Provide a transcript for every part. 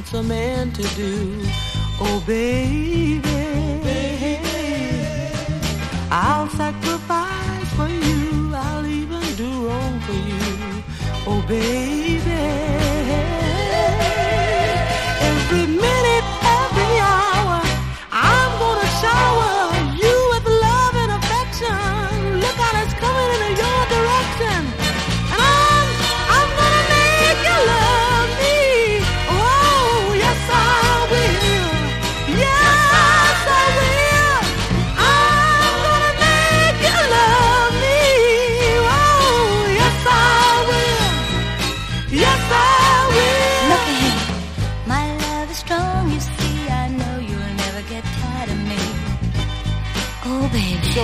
wants a man to do. Oh baby, I'll sacrifice for you, I'll even do wrong for you. Oh baby, every minute, every hour, I'm gonna shower you with love and affection. Look out, it's coming in your direction. And I'm gonna make you love me. Oh, yes I will. Yes I will. I'm gonna make you love me. Oh, yes I will. Yes I will. Look ahead, my love is strong, you see. I know you'll never get tired of me. Oh baby, So,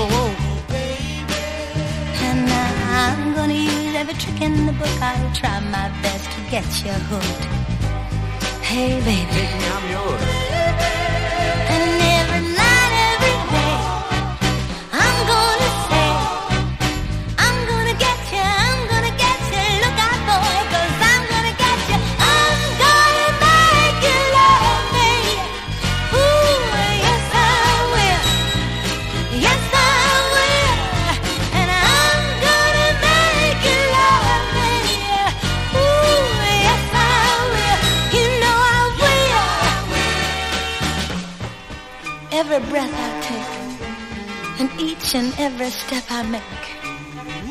and I'm gonna use every trick in the book. I'll try my best to get you hooked. Hey baby, take me, I'm yours. and every night, every day, I'm gonna say, I'm gonna get you, I'm gonna get you. Look out boy, 'cause I'm gonna get you. I'm gonna make you love me. Ooh, yes I will. Yes I will. And I'm gonna make you love me. Ooh, yes I will. You know I will. Every breath I take and each and every step I make,